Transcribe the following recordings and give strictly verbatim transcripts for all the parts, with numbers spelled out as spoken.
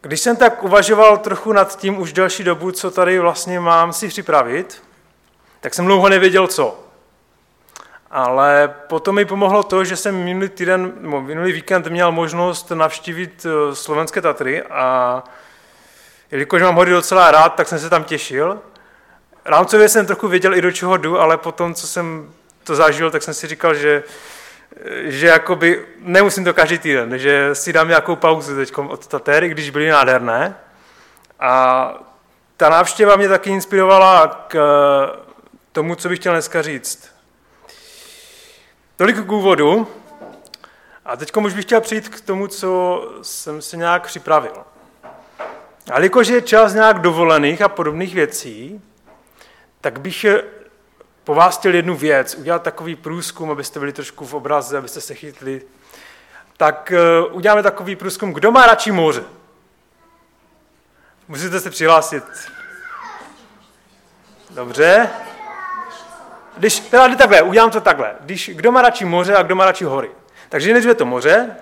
Když jsem tak uvažoval trochu nad tím už delší dobu, co tady vlastně mám si připravit, tak jsem dlouho nevěděl, co. Ale potom mi pomohlo to, že jsem minulý týden, minulý víkend měl možnost navštívit Slovenské Tatry a jelikož mám hory docela rád, tak jsem se tam těšil. Rámcově jsem trochu věděl i do čeho jdu, ale potom, co jsem to zažil, tak jsem si říkal, že, že jakoby nemusím to každý týden, že si dám nějakou pauzu teď od Tater, i když byly nádherné. A ta návštěva mě taky inspirovala k tomu, co bych chtěl dneska říct. Tolik k úvodu. A teď už bych chtěl přijít k tomu, co jsem se nějak připravil. Ale jakože je čas nějak dovolených a podobných věcí, tak bych po vás chtěl jednu věc, udělat takový průzkum, abyste byli trošku v obraze, abyste se chytli. Tak uděláme takový průzkum, kdo má radši moře? Musíte se přihlásit. Dobře. Když, teda takhle, udělám to takhle. Když, kdo má radši moře a kdo má radši hory? Takže nejdříve to moře.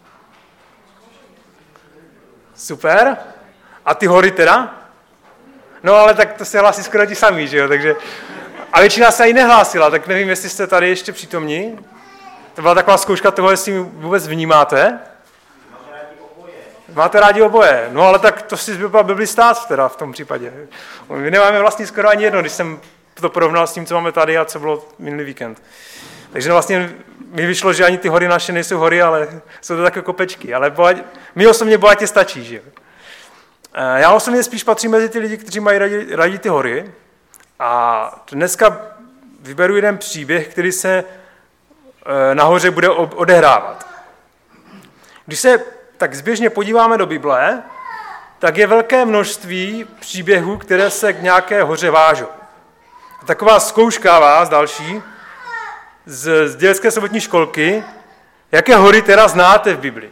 Super. A ty hory teda? No ale tak to se hlásí skoro ti samý, že jo? Takže... A většina se i nehlásila, tak nevím, jestli jste tady ještě přítomní. To byla taková zkouška toho, jestli vůbec vnímáte. Máte rádi oboje. Máte rádi oboje. No ale tak to si byl blbý stát teda v tom případě. My nemáme vlastně skoro ani jedno, když jsem to porovnal s tím, co máme tady a co bylo minulý víkend. Takže vlastně mi vyšlo, že ani ty hory naše nejsou hory, ale jsou to takové kopečky. Ale bohatě, mi osobně bohatě stačí, že jo. Já osobně spíš patřím mezi ty lidi, kteří mají rádi, rádi ty hory. A dneska vyberu jeden příběh, který se nahoře bude odehrávat. Když se tak zběžně podíváme do Bible, tak je velké množství příběhů, které se k nějaké hoře vážou. Taková zkouška vás další z, z dětské sobotní školky, jaké hory teda znáte v Bibli.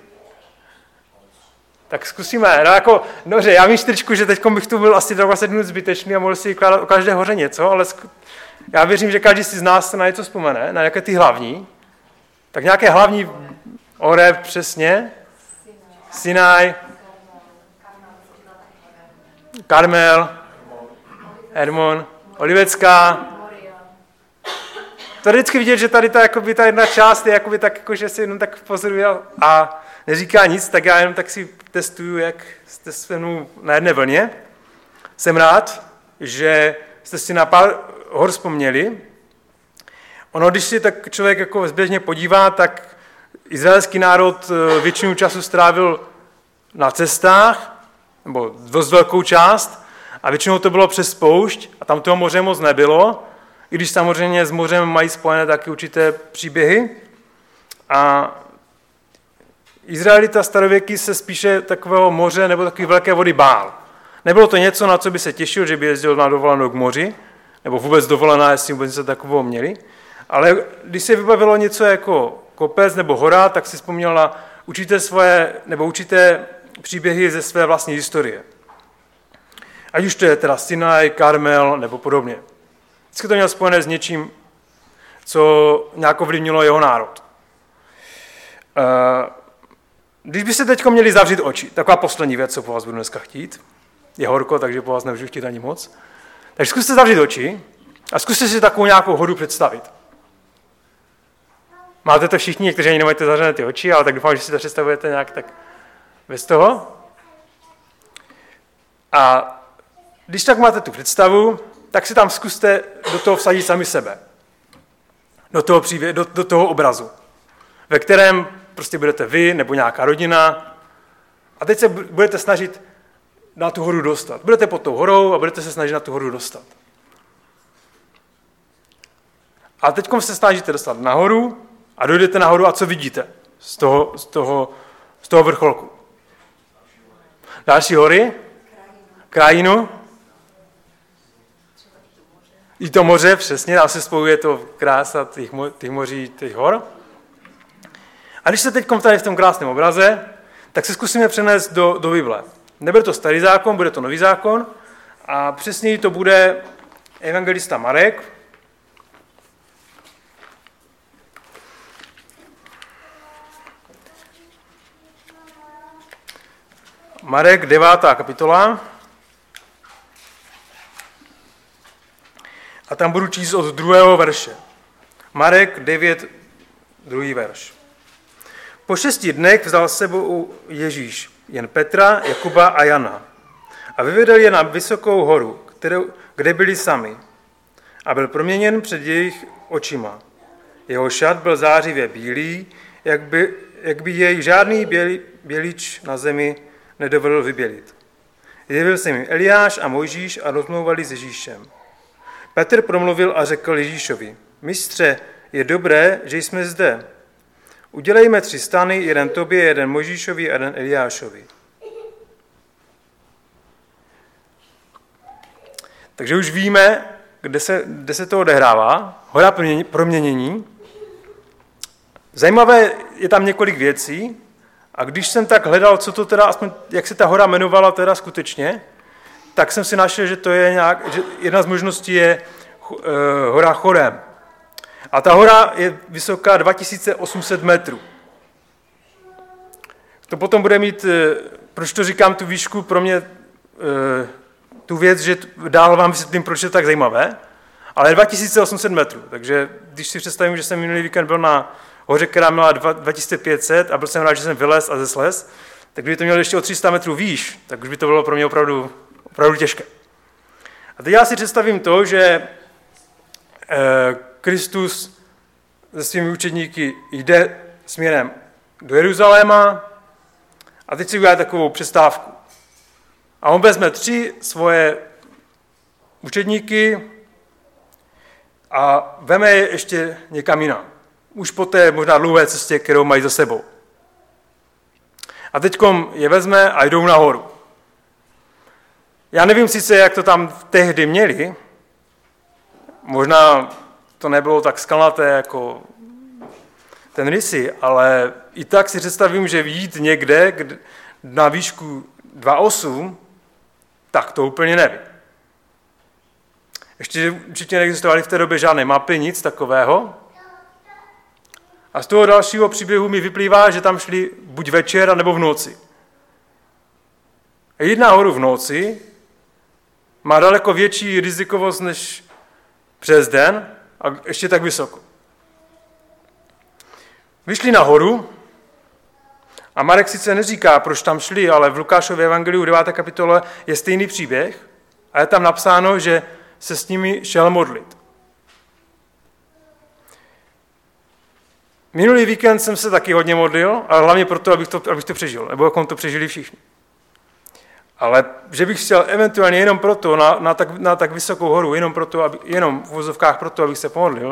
Tak zkusíme. No jako, dobře, já vím čtyřku, že teď bych tu byl asi dvacet minut zbytečný a mohl si vykládat o každé hoře něco, ale zku... já věřím, že každý si z nás se na něco vzpomene, na nějaké ty hlavní. Tak nějaké hlavní hory přesně. Sinaj, Karmel, Hermon, Olivecká. To je vždycky vidět, že tady ta, jakoby, ta jedna část je jakoby tak, jako, že si jenom tak pozoruje a neříká nic, tak já jenom tak si testuju, jak jste se mnou na jedné vlně. Jsem rád, že jste si na pár hor vzpomněli. Ono, když si tak člověk jako zběžně podívá, tak izraelský národ většinu času strávil na cestách, nebo dost velkou část, a většinou to bylo přes poušť a tam toho moře moc nebylo, i když samozřejmě s mořem mají spojené taky určité příběhy. A Izraelita starověký se spíše takového moře nebo takové velké vody bál. Nebylo to něco, na co by se těšil, že by jezdil na dovolenou k moři, nebo vůbec dovolená, jestli vůbec něco takového měli. Ale když se vybavilo něco jako kopec nebo hora, tak si vzpomněl na určité svoje, nebo určité příběhy ze své vlastní historie. Ať už to je teda Sinaj, Karmel nebo podobně. Vždycky to měl spojené s něčím, co nějak ovlivnilo jeho národ. Když byste teď měli zavřít oči, taková poslední věc, co po vás budu dneska chtít, je horko, takže po vás nemůžu chtít ani moc, takže zkuste zavřít oči a zkuste si takovou nějakou horu představit. Máte to všichni, někteří ani nemáte zavřené ty oči, ale tak doufám, že si to představujete nějak tak bez toho. A když tak máte tu představu, tak si tam zkuste do toho vsadit sami sebe. Do toho, příběh, do, do toho obrazu, ve kterém prostě budete vy nebo nějaká rodina a teď se budete snažit na tu horu dostat. Budete pod tou horou a budete se snažit na tu horu dostat. A teď se snažíte dostat nahoru a dojdete nahoru a co vidíte z toho, z toho, z toho vrcholku? Další hory? Krajinu? I to moře, přesně, a se spojuje to krása těch, mo- těch moří, těch hor. A když se teď tady v tom krásném obraze, tak se zkusíme přenést do, do Bible. Nebude to starý zákon, bude to nový zákon a přesněji to bude evangelista Marek. Marek, devátá kapitola. A tam budu číst od druhého verše. Marek devět, druhý verš. Po šesti dnech vzal s sebou Ježíš jen Petra, Jakuba a Jana a vyvedl je na vysokou horu, kterou, kde byli sami, a byl proměněn před jejich očima. Jeho šat byl zářivě bílý, jak by, jak by jej žádný běli, bělič na zemi nedovolil vybělit. Jevil se jim Eliáš a Mojžíš a rozmlouvali s Ježíšem. Petr promluvil a řekl Ježíšovi: Mistře, je dobré, že jsme zde. Udělejme tři stany, jeden tobě, jeden Mojžíšovi a jeden Eliášovi. Takže už víme, kde se, kde se to odehrává. Hora proměnění. Zajímavé je tam několik věcí. A když jsem tak hledal, co to teda, aspoň, jak se ta hora jmenovala teda skutečně, tak jsem si našel, že to je nějak, že jedna z možností je uh, hora Chorem. A ta hora je vysoká dva tisíce osm set metrů. To potom bude mít, proč to říkám tu výšku, pro mě tu věc, že dál vám vysvětlím, proč je to tak zajímavé, ale dva tisíce osm set metrů. Takže když si představím, že jsem minulý víkend byl na hoře, která měla dva tisíce pět set a byl jsem rád, že jsem vylez a zeslez, tak kdyby to mělo ještě o tři sta metrů výš, tak už by to bylo pro mě opravdu, opravdu těžké. A teď já si představím to, že Kristus se svými učedníky jde směrem do Jeruzaléma a teď si udělá takovou přestávku. A on vezme tři svoje učedníky a veme je ještě někam jinam. Už po té možná dlouhé cestě, kterou mají za sebou. A teďkom je vezme a jdou nahoru. Já nevím sice, jak to tam tehdy měli, možná to nebylo tak skalnaté jako ten Rysy, ale i tak si představím, že jít někde na výšku dva osm, tak to úplně nevím. Ještě určitě neexistovaly v té době žádné mapy, nic takového. A z toho dalšího příběhu mi vyplývá, že tam šli buď večer, nebo v noci. A jít nahoru v noci má daleko větší rizikovost než přes den a ještě tak vysoko. Vyšli nahoru a Marek sice neříká, proč tam šli, ale v Lukášově evangeliu deváté kapitole je stejný příběh a je tam napsáno, že se s nimi šel modlit. Minulý víkend jsem se taky hodně modlil, ale hlavně proto, abych to, abych to přežil, nebo jak to přežili všichni. Ale že bych chtěl eventuálně jenom proto, na, na, tak, na tak vysokou horu, jenom, proto, aby, jenom v vozovkách proto, abych se pomodlil,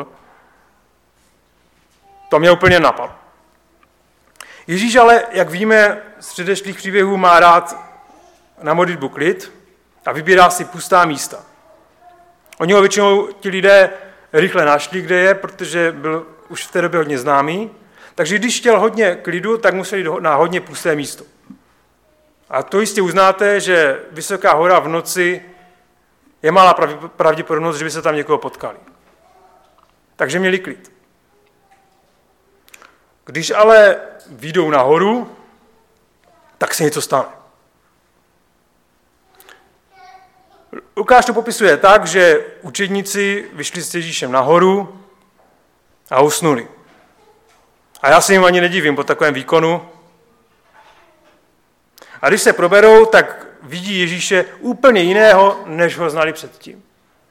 to mě úplně napadlo. Ježíš ale, jak víme z předešlých příběhů, má rád na modlitbu klid a vybírá si pustá místa. Oni ho většinou ti lidé rychle našli, kde je, protože byl už v té době hodně známý. Takže když chtěl hodně klidu, tak musel jít na hodně pusté místo. A to jistě uznáte, že vysoká hora v noci je malá pravděpodobnost, že by se tam někoho potkali. Takže měli klid. Když ale vyjdou nahoru, tak se něco stane. Lukáš to popisuje tak, že učedníci vyšli s Ježíšem nahoru a usnuli. A já se jim ani nedivím po takovém výkonu. A když se proberou, tak vidí Ježíše úplně jiného, než ho znali předtím.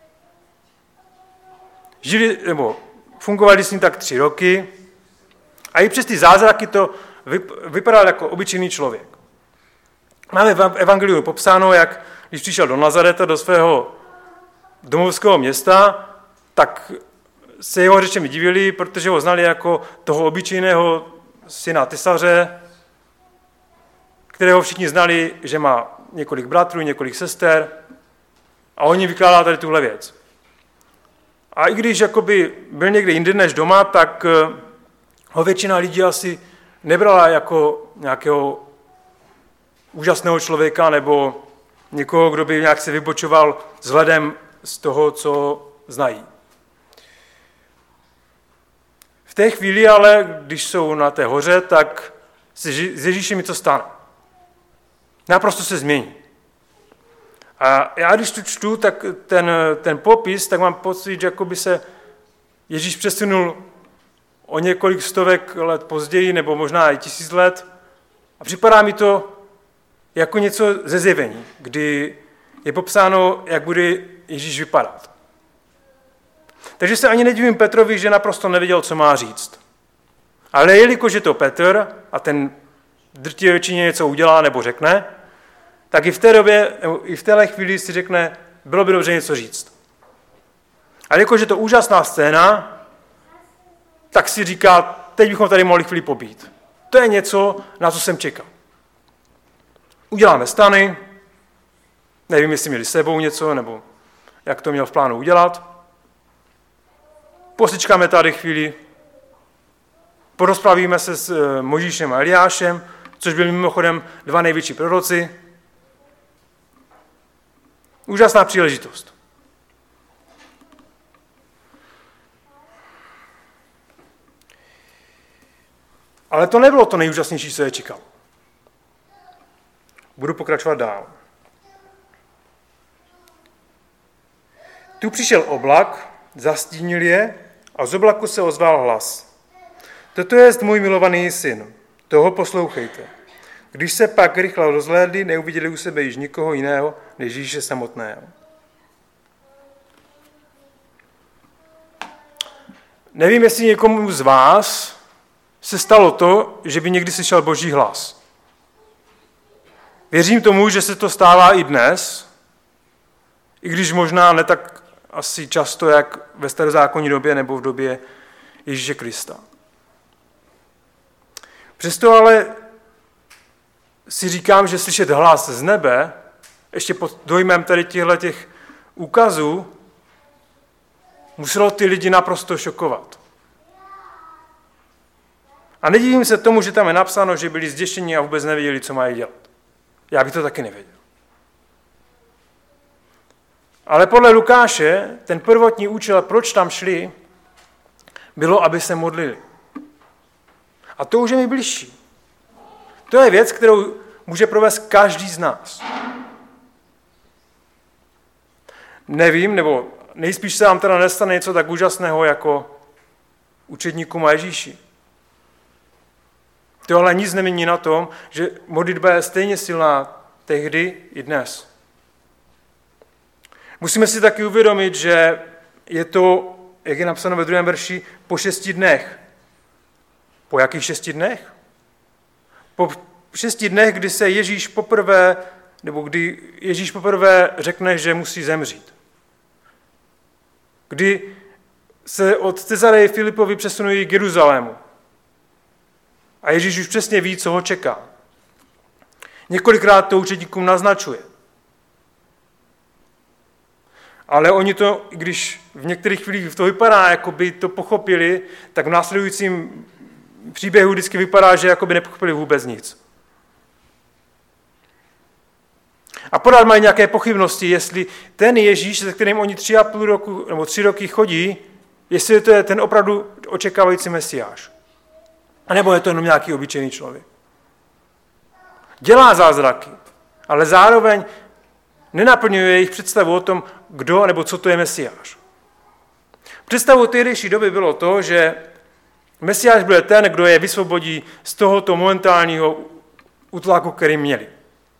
Žili, nebo fungovali s ním tak tři roky a i přes ty zázraky to vypadal jako obyčejný člověk. Máme v evangeliu popsáno, jak když přišel do Nazareta, do svého domovského města, tak se jeho řečemi divili, protože ho znali jako toho obyčejného syna tesaře, kterého všichni znali, že má několik bratrů, několik sester a oni vykládá tady tuhle věc. A i když jakoby byl někde jinde než doma, tak ho většina lidí asi nebrala jako nějakého úžasného člověka nebo někoho, kdo by nějak se vybočoval vzhledem z toho, co znají. V té chvíli ale, když jsou na té hoře, tak se s Ježíšem něco stane. Naprosto se změní. A já když to čtu, tak ten, ten popis, tak mám pocit, že jako by se Ježíš přesunul o několik stovek let později, nebo možná i tisíc let. A připadá mi to jako něco ze zjevení, kdy je popsáno, jak bude Ježíš vypadat. Takže se ani nedivím Petrovi, že naprosto nevěděl, co má říct. Ale jelikož je to Petr a ten drtivé většině něco udělá nebo řekne, tak i v té době, i v téhle chvíli si řekne, bylo by dobře něco říct. A jelikož je to úžasná scéna, tak si říká, teď bychom tady mohli chvíli pobít. To je něco, na co jsem čekal. Uděláme stany, nevím, jestli měli s sebou něco, nebo jak to měl v plánu udělat. Posečkáme tady chvíli, porozpravíme se s Mojžíšem a Eliášem, což byli mimochodem dva největší proroci. Úžasná příležitost. Ale to nebylo to nejúžasnější, co je čekal. Budu pokračovat dál. Tu přišel oblak, zastínil je a z oblaku se ozval hlas. Toto je můj milovaný syn, toho poslouchejte. Když se pak rychle rozhlédli, neuviděli u sebe již nikoho jiného, než Ježíše samotného. Nevím, jestli někomu z vás se stalo to, že by někdy slyšel Boží hlas. Věřím tomu, že se to stává i dnes, i když možná ne tak asi často, jak ve starozákonní době nebo v době Ježíše Krista. Přesto ale si říkám, že slyšet hlas z nebe, ještě pod dojmem tady těchto těch úkazů, muselo ty lidi naprosto šokovat. A nedivím se tomu, že tam je napsáno, že byli zděšení a vůbec nevěděli, co mají dělat. Já bych to taky nevěděl. Ale podle Lukáše, ten prvotní účel, proč tam šli, bylo, aby se modlili. A to už je mi bližší. To je věc, kterou může provést každý z nás. Nevím, nebo nejspíš se nám teda nestane něco tak úžasného jako učedníkům a Ježíši. To ale nic nemění na tom, že modlitba je stejně silná tehdy i dnes. Musíme si taky uvědomit, že je to, jak je napsáno ve druhém verši, po šesti dnech. Po jakých šesti dnech? Po šesti dnech, kdy se Ježíš poprvé, nebo kdy Ježíš poprvé řekne, že musí zemřít. Kdy se od Cezareje Filipovi přesunují k Jeruzalému. A Ježíš už přesně ví, co ho čeká. Několikrát to učedníkům naznačuje. Ale oni to, když v některých chvílích to vypadá, jako by to pochopili, tak v následujícím příběhu vždycky vypadá, že jako by nepochopili vůbec nic. A pořád mají nějaké pochybnosti, jestli ten Ježíš, se kterým oni tři a půl roku, nebo tři roky chodí, jestli to je ten opravdu očekávající Mesiáš. A nebo je to jenom nějaký obyčejný člověk. Dělá zázraky, ale zároveň nenaplňuje jejich představu o tom, kdo nebo co to je Mesiáš. Představou tehdejší doby bylo to, že Mesiáš byl ten, kdo je vysvobodí z tohoto momentálního útlaku, který měli.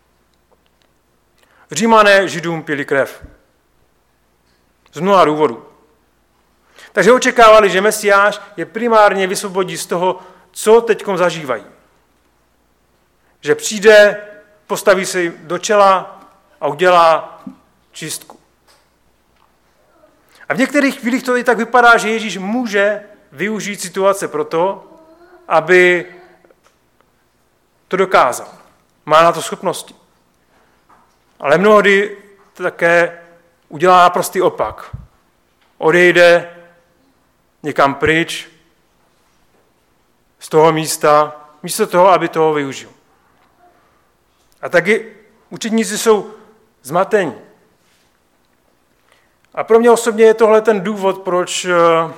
Římané Židům pili krev. Z mnoha důvodů. Takže očekávali, že Mesiáš je primárně vysvobodí z toho, co teďkom zažívají. Že přijde, postaví se do čela a udělá čistku. A v některých chvílích to i tak vypadá, že Ježíš může využít situace pro to, aby to dokázal. Má na to schopnosti. Ale mnohdy také udělá naprostý opak. Odejde někam pryč z toho místa, místo toho, aby toho využil. A taky učedníci jsou zmatení. A pro mě osobně je tohle ten důvod, proč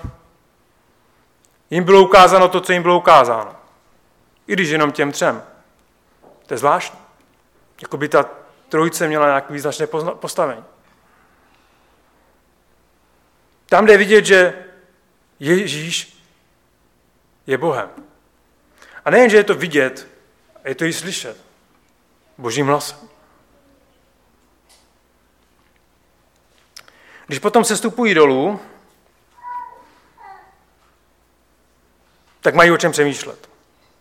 jim bylo ukázáno to, co jim bylo ukázáno. I když jenom těm třem. To je zvláštní. Jako by ta trojice měla nějaké význačné postavení. Tam jde vidět, že Ježíš je Bohem. A nejen, že je to vidět, je to i slyšet Božím hlasem. Když potom se stupují dolů, tak mají o čem přemýšlet.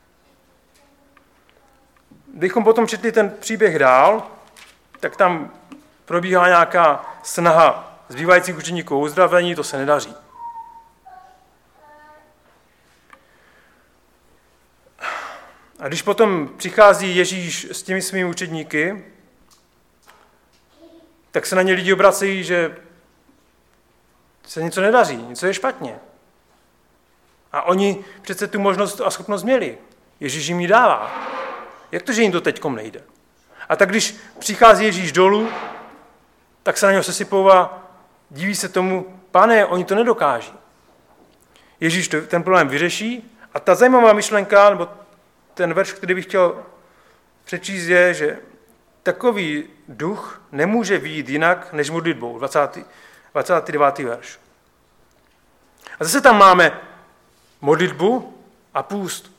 Kdybychom potom četli ten příběh dál, tak tam probíhá nějaká snaha zbývajících učeníků o uzdravení, to se nedaří. A když potom přichází Ježíš s těmi svými učedníky, tak se na ně lidi obracejí, že se něco nedaří, něco je špatně. A oni přece tu možnost a schopnost měli. Ježíš jim ji dává. Jak to, že jim to teďkom nejde? A tak když přichází Ježíš dolů, tak se na něho sesypou a diví se tomu, Pane, oni to nedokáží. Ježíš ten problém vyřeší a ta zajímavá myšlenka, nebo ten verš, který bych chtěl přečíst, je, že takový duch nemůže vyjít jinak než modlitbou. dvacátý, dvacátý devátý verš. A zase tam máme modlitbu a půst.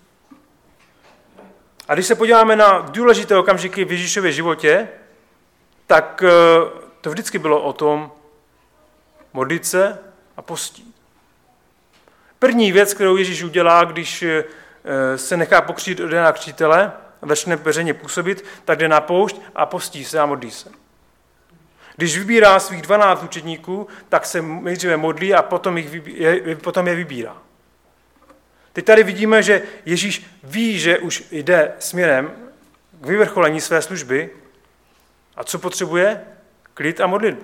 A když se podíváme na důležité okamžiky v Ježíšově životě, tak to vždycky bylo o tom modlit se a postít. První věc, kterou Ježíš udělá, když se nechá pokřít od Jana Křtitele a začne veřejně působit, tak jde na poušť a postí se a modlí se. Když vybírá svých dvanáct učedníků, tak se nejdříve modlí a potom, jich vybí, potom je vybírá. Teď tady vidíme, že Ježíš ví, že už jde směrem k vyvrcholení své služby a co potřebuje? Klid a modlitbu.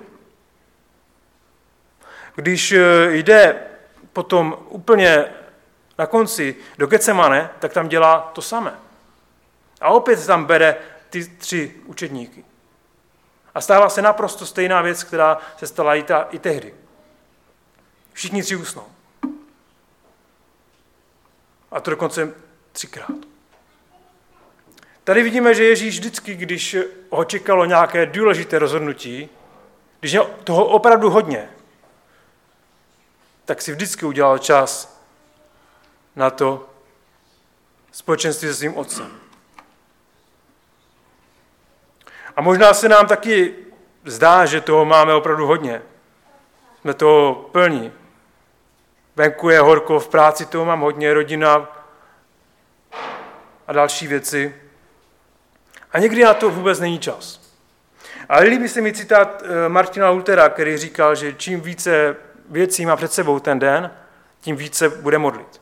Když jde potom úplně na konci do Getsemane, tak tam dělá to samé. A opět tam bere ty tři učedníky. A stává se naprosto stejná věc, která se stala i, ta, i tehdy. Všichni tři usnou. A to dokonce třikrát. Tady vidíme, že Ježíš vždycky, když ho čekalo nějaké důležité rozhodnutí, když měl toho opravdu hodně, tak si vždycky udělal čas na to společenství se svým otcem. A možná se nám taky zdá, že toho máme opravdu hodně. Jsme toho plní. Venku je horko, v práci toho mám hodně, rodina a další věci. A někdy na to vůbec není čas. Ale líbí se mi citát Martina Luthera, který říkal, že čím více věcí má před sebou ten den, tím více bude modlit.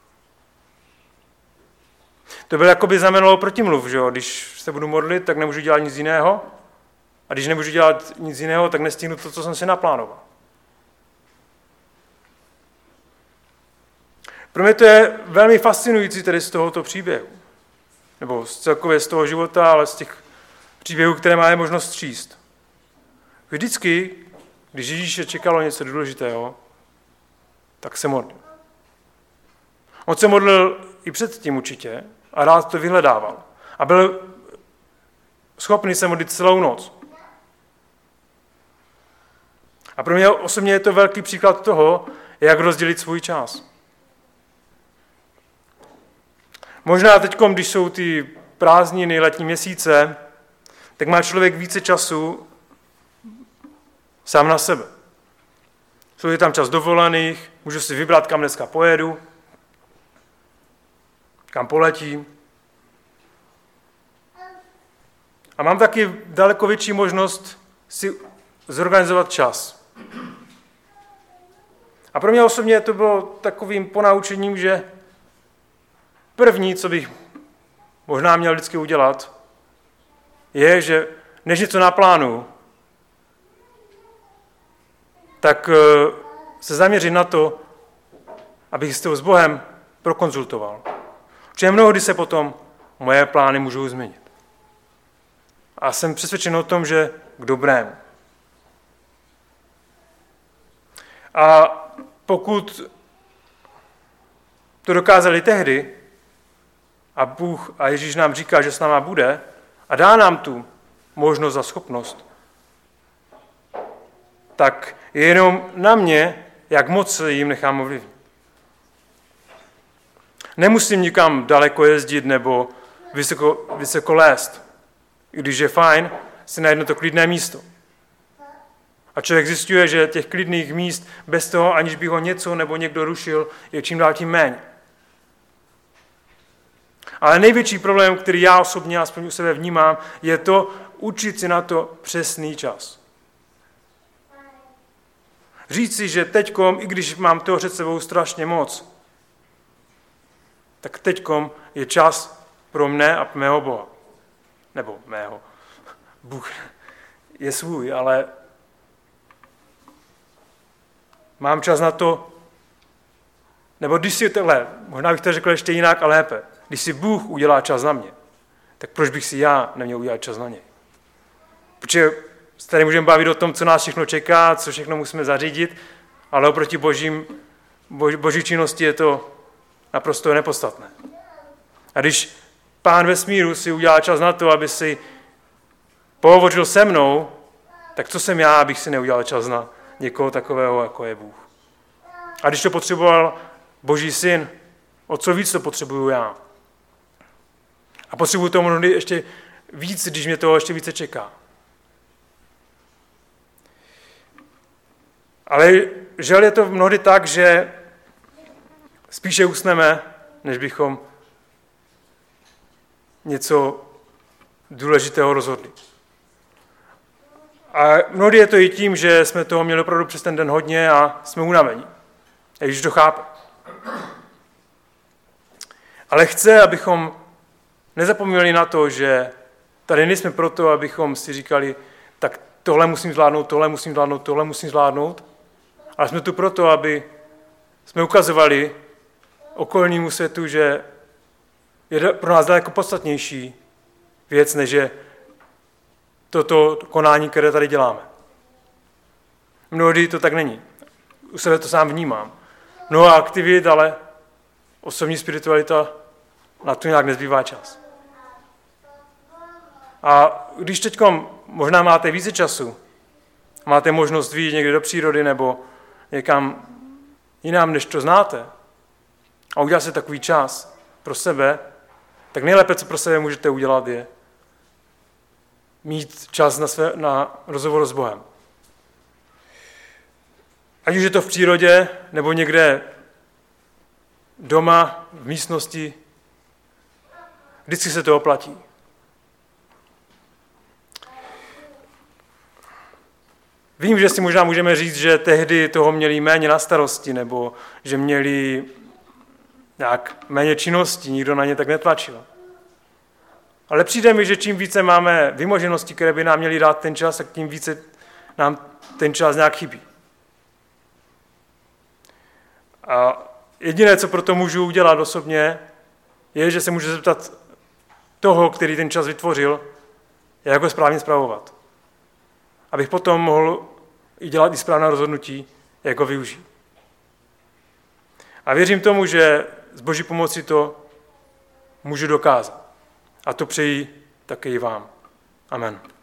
To bylo jako by znamenalo protimluv, že jo? Když se budu modlit, tak nemůžu dělat nic jiného. A když nemůžu dělat nic jiného, tak nestihnu to, co jsem si naplánoval. Pro mě to je velmi fascinující tedy z tohoto příběhu. Nebo celkově z toho života, ale z těch příběhů, které máme možnost číst. Vždycky, když Ježíše čekalo něco důležitého, tak se modlil. On se modlil i předtím určitě a rád to vyhledával. A byl schopný se modlit celou noc. A pro mě osobně je to velký příklad toho, jak rozdělit svůj čas. Možná teď, když jsou ty prázdniny, letní měsíce, tak má člověk více času sám na sebe. Jsou tam čas dovolených, můžu si vybrat, kam dneska pojedu, kam poletím. A mám taky daleko větší možnost si zorganizovat čas. A pro mě osobně to bylo takovým ponaučením, že první, co bych možná měl vždycky udělat, je, že než něco naplánuju, tak se zaměřit na to, abych si to s Bohem prokonzultoval. Protože mnohdy se potom moje plány můžou změnit. A jsem přesvědčen o tom, že k dobrému. A pokud to dokázali tehdy, a Bůh a Ježíš nám říká, že s náma bude, a dá nám tu možnost a schopnost, tak je jenom na mě, jak moc se jim nechám ovlivnit. Nemusím nikam daleko jezdit nebo vysoko, vysoko lézt, i když je fajn si najít to klidné místo. A člověk zjišťuje, že těch klidných míst bez toho, aniž by ho něco nebo někdo rušil, je čím dál tím méně. Ale největší problém, který já osobně aspoň u sebe vnímám, je to učit si na to přesný čas. Říct si, že teďkom, i když mám toho před sebou strašně moc, tak teďkom je čas pro mne a mého Boha. Nebo mého. Bůh je svůj, ale mám čas na to, nebo když si tohle, možná bych to řekl ještě jinak a lépe, když si Bůh udělá čas na mě, tak proč bych si já neměl udělat čas na něj? Protože se tady můžeme bavit o tom, co nás všechno čeká, co všechno musíme zařídit, ale oproti božím, bož, boží činnosti je to naprosto nepodstatné. A když Pán vesmíru si udělá čas na to, aby si pohovořil se mnou, tak co jsem já, abych si neudělal čas na někoho takového, jako je Bůh. A když to potřeboval Boží syn, o co víc to potřebuju já. A potřebuju to mnohdy ještě víc, když mě toho ještě více čeká. Ale žel je to mnohdy tak, že spíše usneme, než bychom něco důležitého rozhodli. A mnohdy je to i tím, že jsme toho měli opravdu přes ten den hodně a jsme unavení. A když to chápe. Ale chce, abychom nezapomněli na to, že tady nejsme proto, abychom si říkali, tak tohle musím zvládnout, tohle musím zvládnout, tohle musím zvládnout. Ale jsme tu proto, aby jsme ukazovali okolnímu světu, že je pro nás daleko podstatnější věc, než je toto konání, které tady děláme. Mnohdy to tak není. U sebe to sám vnímám. Mnoho aktivit, ale osobní spiritualita, na to nějak nezbývá čas. A když teď možná máte více času, máte možnost vyjít někde do přírody nebo někam jinam, než to znáte, a udělat si takový čas pro sebe, tak nejlépe, co pro sebe můžete udělat, je mít čas na, své, na rozhovor s Bohem. Ať už je to v přírodě, nebo někde doma, v místnosti, vždycky se to oplatí. Vím, že si možná můžeme říct, že tehdy toho měli méně na starosti, nebo že měli nějak méně činností, nikdo na ně tak netlačil. Ale přijde mi, že čím více máme vymoženosti, které by nám měly dát ten čas, tak tím více nám ten čas nějak chybí. A jediné, co pro to můžu udělat osobně, je, že se můžu zeptat toho, který ten čas vytvořil, jak ho správně spravovat. Abych potom mohl i dělat i správné rozhodnutí, jak ho využít. A věřím tomu, že s Boží pomocí to můžu dokázat. A to přeji také i vám. Amen.